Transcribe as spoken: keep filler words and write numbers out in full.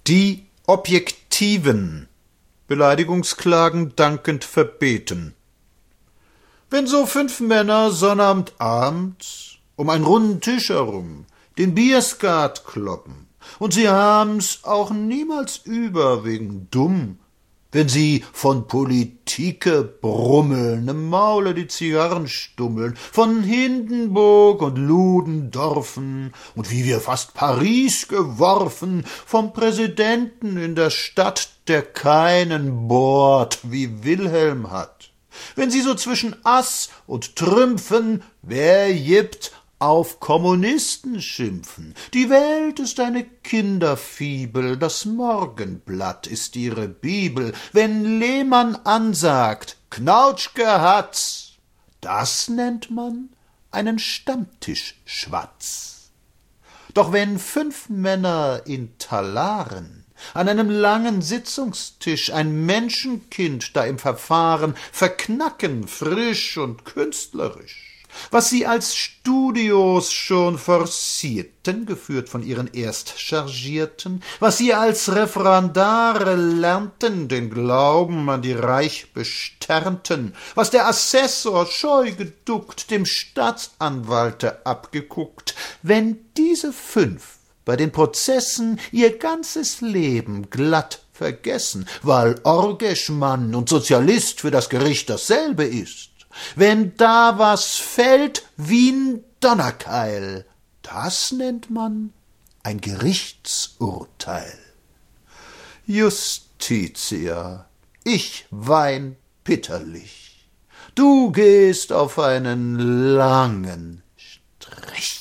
Die Objektiven. Beleidigungsklagen dankend verbeten. Wenn so fünf Männer Sonnabendabends um einen runden Tisch herum den Bierskat kloppen, und sie haben's auch niemals über wegen dumm, wenn sie von Politike brummeln, im Maule die Zigarren stummeln, von Hindenburg und Ludendorffen und wie wir fast Paris geworfen, vom Präsidenten in der Stadt, der keinen Bord wie Wilhelm hat. Wenn sie so zwischen Ass und Trümpfen, wer jippt, auf Kommunisten schimpfen. Die Welt ist eine Kinderfibel, das Morgenblatt ist ihre Bibel. Wenn Lehmann ansagt, Knautschke hat's, das nennt man einen Stammtischschwatz. Doch wenn fünf Männer in Talaren an einem langen Sitzungstisch ein Menschenkind da im Verfahren verknacken, frisch und künstlerisch, was sie als Studios schon forcierten, geführt von ihren Erstchargierten, was sie als Referendare lernten, den Glauben an die Reichbesternten, was der Assessor scheu geduckt, dem Staatsanwalte abgeguckt, wenn diese fünf bei den Prozessen ihr ganzes Leben glatt vergessen, weil Orgeschmann und Sozialist für das Gericht dasselbe ist, wenn da was fällt wie'n Donnerkeil, das nennt man ein Gerichtsurteil. Justitia, ich wein bitterlich, du gehst auf einen langen Strich.